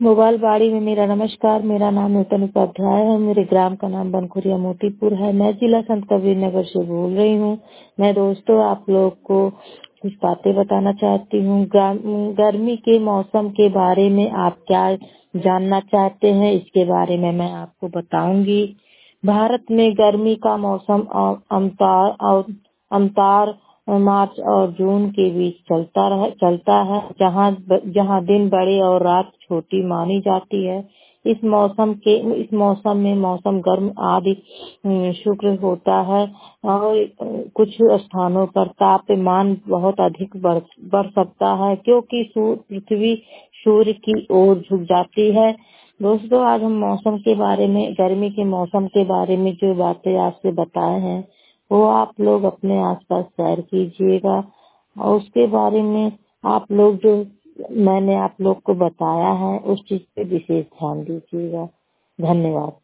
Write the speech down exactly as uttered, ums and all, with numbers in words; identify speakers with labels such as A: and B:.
A: Mobile बाड़ी में मेरा नमस्कार। मेरा नाम नूतन उपाध्याय है। मेरे ग्राम का नाम बनखुरिया मोतीपुर है। मैं जिला संत कबीर नगर से बोल रही हूँ। मैं दोस्तों आप लोग को कुछ बातें बताना चाहती हूँ। गर्मी के मौसम के बारे में आप क्या जानना चाहते हैं, इसके बारे में मैं आपको बताऊंगी। भारत में गर्मी का मौसम अमतार अमतार मार्च और जून के बीच चलता रह चलता है, जहां जहां दिन बड़े और रात छोटी मानी जाती है। इस मौसम के इस मौसम में मौसम गर्म आदि शुक्र होता है और कुछ स्थानों पर तापमान बहुत अधिक बढ़ बढ़ सकता है, क्योंकि पृथ्वी सूर्य की ओर झुक जाती है। दोस्तों, आज हम मौसम के बारे में गर्मी के मौसम के बारे में जो बातें आपसे बताए हैं वो आप लोग अपने आसपास शेयर कीजिएगा और उसके बारे में आप लोग जो मैंने आप लोग को बताया है उस चीज पे विशेष ध्यान दीजिएगा। धन्यवाद।